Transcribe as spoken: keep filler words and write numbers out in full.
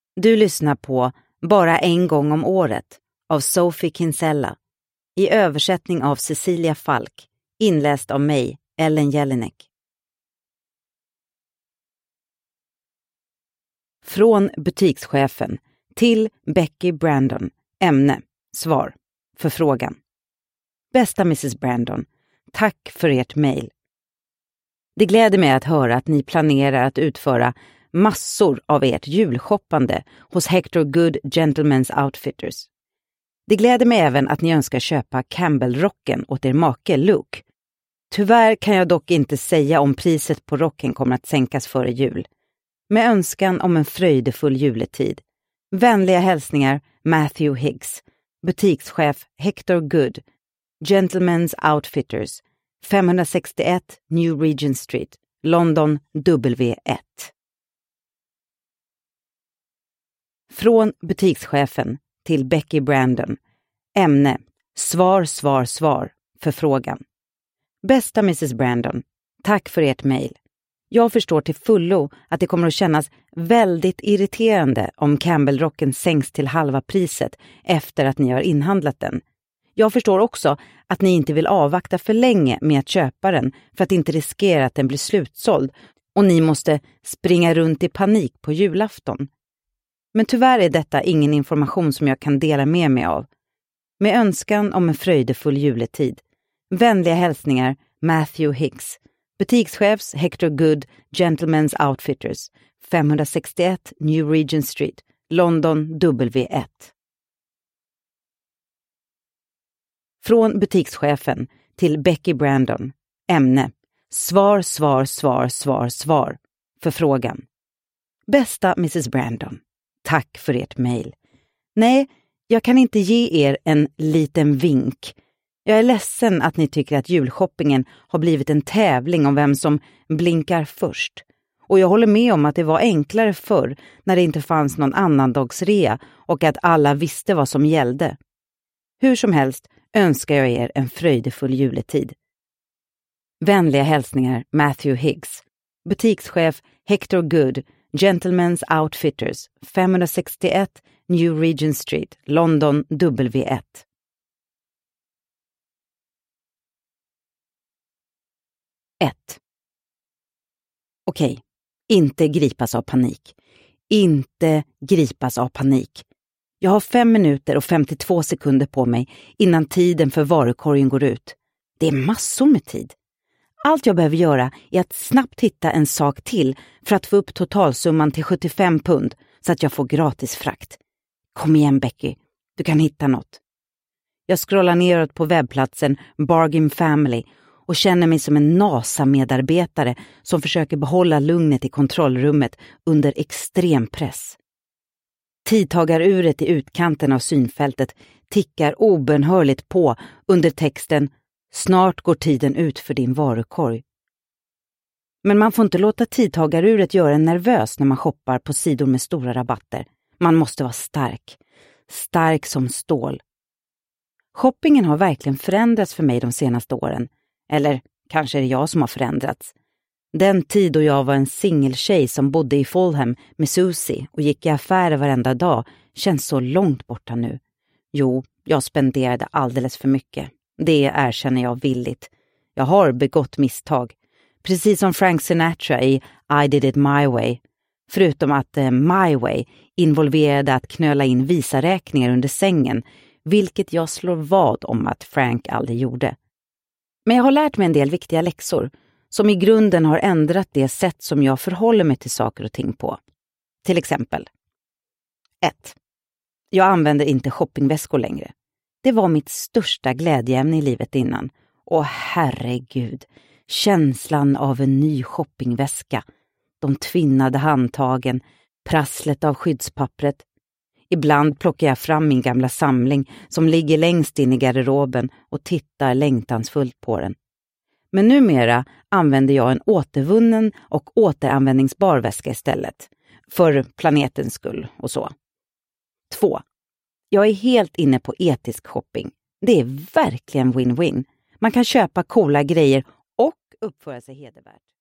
Du lyssnar på Bara en gång om året av Sophie Kinsella i översättning av Cecilia Falk, inläst av mig, Ellen Jelinek. Från butikschefen till Becky Brandon. Ämne, svar, förfrågan. Bästa missus Brandon, tack för ert mejl. Det gläder mig att höra att ni planerar att utföra massor av ert julshoppande hos Hector Good Gentlemen's Outfitters. Det gläder mig även att ni önskar köpa Campbell-rocken åt er make Luke. Tyvärr kan jag dock inte säga om priset på rocken kommer att sänkas före jul. Med önskan om en fröjdefull juletid. Vänliga hälsningar Matthew Higgs, butikschef Hector Good, Gentlemen's Outfitters, femhundrasextioett New Regent Street, London W ett. Från butikschefen till Becky Brandon. Ämne, svar, svar, svar, förfrågan. Bästa missus Brandon, tack för ert mejl. Jag förstår till fullo att det kommer att kännas väldigt irriterande om Campbell-rocken sänks till halva priset efter att ni har inhandlat den. Jag förstår också att ni inte vill avvakta för länge med att köpa den för att inte riskera att den blir slutsåld och ni måste springa runt i panik på julafton. Men tyvärr är detta ingen information som jag kan dela med mig av. Med önskan om en fröjdefull juletid. Vänliga hälsningar Matthew Higgs, butikschefs Hector Good Gentlemen's Outfitters, femhundrasextioett New Regent Street, London W ett. Från butikschefen till Becky Brandon. Ämne, svar, svar, svar, svar, svar, förfrågan. Bästa missus Brandon, tack för ert mejl. Nej, jag kan inte ge er en liten vink. Jag är ledsen att ni tycker att julshoppingen har blivit en tävling om vem som blinkar först. Och jag håller med om att det var enklare förr när det inte fanns någon annandagsrea och att alla visste vad som gällde. Hur som helst önskar jag er en fröjdefull juletid. Vänliga hälsningar Matthew Higgs, butikschef Hector Good, Gentlemen's Outfitters, femhundrasextioett New Regent Street, London W ett. ett. Okej, inte gripas av panik. Inte gripas av panik. Jag har fem minuter och femtiotvå sekunder på mig innan tiden för varukorgen går ut. Det är massor med tid. Allt jag behöver göra är att snabbt hitta en sak till för att få upp totalsumman till sjuttiofem pund så att jag får gratis frakt. Kom igen Becky, du kan hitta något. Jag scrollar neråt på webbplatsen Bargain Family och känner mig som en NASA-medarbetare som försöker behålla lugnet i kontrollrummet under extrem press. Tidtagaruret i utkanten av synfältet tickar obönhörligt på under texten "Snart går tiden ut för din varukorg". Men man får inte låta tidtagaruret göra en nervös när man shoppar på sidor med stora rabatter. Man måste vara stark. Stark som stål. Shoppingen har verkligen förändrats för mig de senaste åren. Eller kanske är det jag som har förändrats. Den tid då jag var en singeltjej som bodde i Fulham med Susie och gick i affärer varenda dag känns så långt borta nu. Jo, jag spenderade alldeles för mycket. Det erkänner jag villigt. Jag har begått misstag. Precis som Frank Sinatra i I Did It My Way. Förutom att eh, My Way involverade att knöla in visaräkningar under sängen, vilket jag slår vad om att Frank aldrig gjorde. Men jag har lärt mig en del viktiga läxor som i grunden har ändrat det sätt som jag förhåller mig till saker och ting på. Till exempel. ett. Jag använder inte shoppingväskor längre. Det var mitt största glädjeämne i livet innan. Och herregud, känslan av en ny shoppingväska. De tvinnade handtagen, prasslet av skyddspappret. Ibland plockar jag fram min gamla samling som ligger längst in i garderoben och tittar längtansfullt på den. Men numera använder jag en återvunnen och återanvändningsbar väska istället. För planetens skull och så. två. Jag är helt inne på etisk shopping. Det är verkligen win-win. Man kan köpa coola grejer och uppföra sig hedervärt.